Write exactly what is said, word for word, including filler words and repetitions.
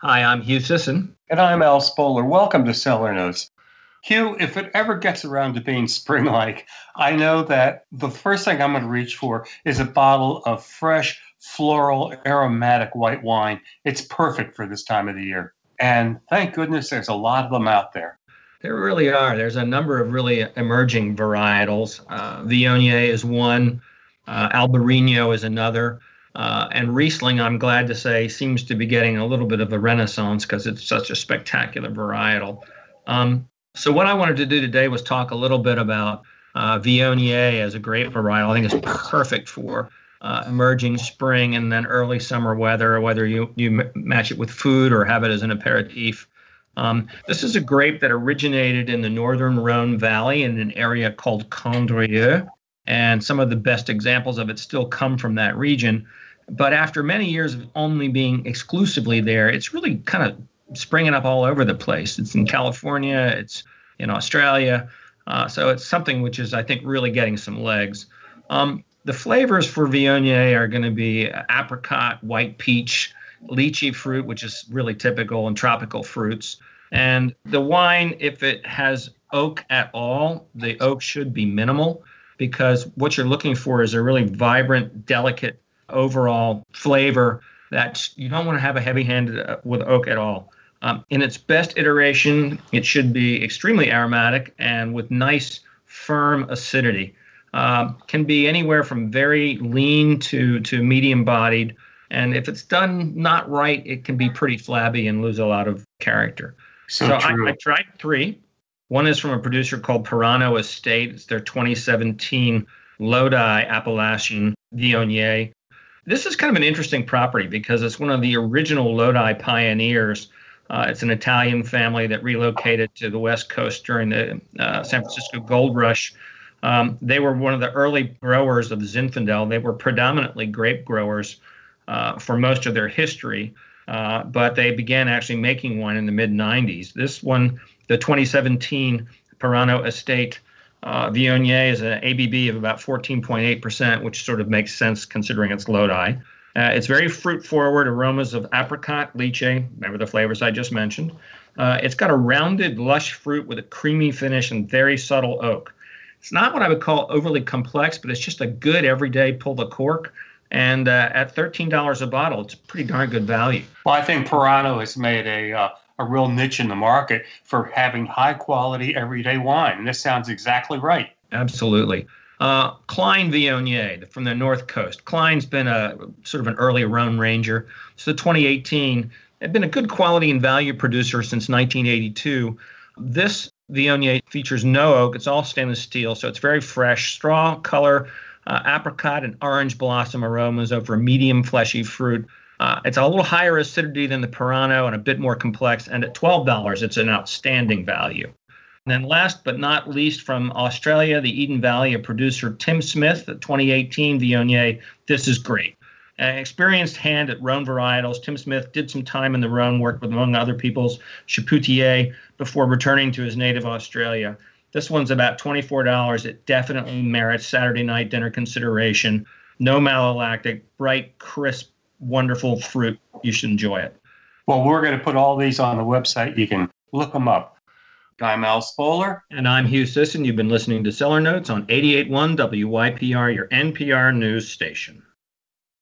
Hi, I'm Hugh Sisson. And I'm Al Spoler. Welcome to Cellar Notes. Hugh, if it ever gets around to being spring-like, I know that the first thing I'm going to reach for is a bottle of fresh, floral, aromatic white wine. It's perfect for this time of the year. And thank goodness there's a lot of them out there. There really are. There's a number of really emerging varietals. Uh, Viognier is one. Uh, Albarino is another. Uh, and Riesling, I'm glad to say, seems to be getting a little bit of a renaissance because it's such a spectacular varietal. Um, so what I wanted to do today was talk a little bit about uh, Viognier as a grape varietal. I think it's perfect for uh, emerging spring and then early summer weather, whether you, you m- match it with food or have it as an aperitif. Um, this is a grape that originated in the northern Rhone Valley in an area called Condrieu, and some of the best examples of it still come from that region. But after many years of only being exclusively there, it's really kind of springing up all over the place. It's in California, it's in Australia. Uh, so it's something which is, I think, really getting some legs. Um, the flavors for Viognier are going to be apricot, white peach, lychee fruit, which is really typical, and tropical fruits. And the wine, if it has oak at all, the oak should be minimal, because what you're looking for is a really vibrant, delicate overall flavor that you don't want to have a heavy-handed uh, with oak at all. Um, in its best iteration, it should be extremely aromatic and with nice, firm acidity. Uh, can be anywhere from very lean to, to medium-bodied. And if it's done not right, it can be pretty flabby and lose a lot of character. So, so I, true. I tried three. One is from a producer called Purano Estate. It's their twenty seventeen Lodi Appellation Viognier. This is kind of an interesting property because it's one of the original Lodi pioneers. Uh, it's an Italian family that relocated to the West Coast during the uh, San Francisco Gold Rush. Um, they were one of the early growers of Zinfandel. They were predominantly grape growers uh, for most of their history, uh, but they began actually making wine in the mid nineties. This one, the twenty seventeen Purano Estate Uh, Viognier is an A B V of about fourteen point eight percent, which sort of makes sense considering it's Lodi. Uh, it's very fruit-forward, aromas of apricot, lychee, remember the flavors I just mentioned. Uh, it's got a rounded, lush fruit with a creamy finish and very subtle oak. It's not what I would call overly complex, but it's just a good everyday pull the cork. And uh, at thirteen dollars a bottle, it's a pretty darn good value. Well, I think Purano has made a uh, a real niche in the market for having high-quality everyday wine. And this sounds exactly right. Absolutely. Uh, Klein Viognier from the North Coast. Klein's been a sort of an early Rhone Ranger. So twenty eighteen, they've been a good quality and value producer since nineteen eighty-two. This Viognier features no oak. It's all stainless steel, so it's very fresh. Straw color, uh, apricot and orange blossom aromas over medium fleshy fruit. Uh, it's a little higher acidity than the Purano and a bit more complex. And at twelve dollars, it's an outstanding value. And then last but not least, from Australia, the Eden Valley, a producer, Tim Smith, the twenty eighteen Viognier. This is great. An experienced hand at Rhone varietals. Tim Smith did some time in the Rhone, worked with, among other people's, Chapoutier, before returning to his native Australia. This one's about twenty-four dollars. It definitely merits Saturday night dinner consideration. No malolactic, bright, crisp, wonderful fruit. You should enjoy it. Well, we're going to put all these on the website. You can look them up. I'm Al Spoler. And I'm Hugh Sisson. You've been listening to Cellar Notes on eighty-eight point one W Y P R, your N P R news station.